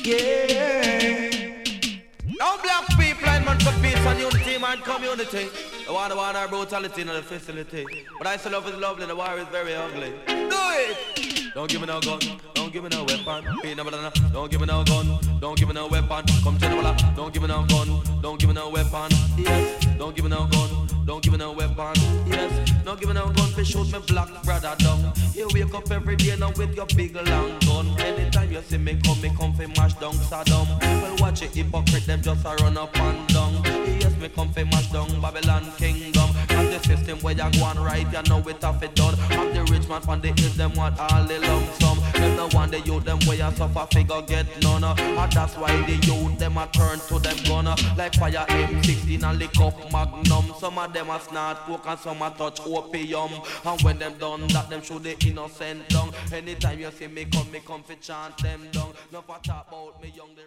Yeah. Now black people and man for peace and unity and community. The one our brutality in the facility. But I say love is lovely, the war is very ugly. Do it! Don't give me no gun, don't give me no weapon. Don't give me no gun, don't give me no weapon. Come general, don't give me no gun, don't give me no weapon. Yes, don't give me no gun, don't give me no weapon. Yes, don't give me no gun to shoot me black brother down. You wake up every day now with your big long gun. Anytime you see me come fi mash down Saddam. Well watch it hypocrite, them just a run up and down. Yes, me come fi mash down Babylon kingdom. And the system where you go on right, you know it have it done. And the rich man from the hills, them want all the lump sum. Them no want the youth, them where you suffer figure get none. And that's why the youth, them a turn to them gun. Like fire M16 and lick up Magnum. Some of them a snort coke and some a touch opium. And when them done that, them shoot the innocent down. Anytime you see me come fi chant them down. No for talk about me young.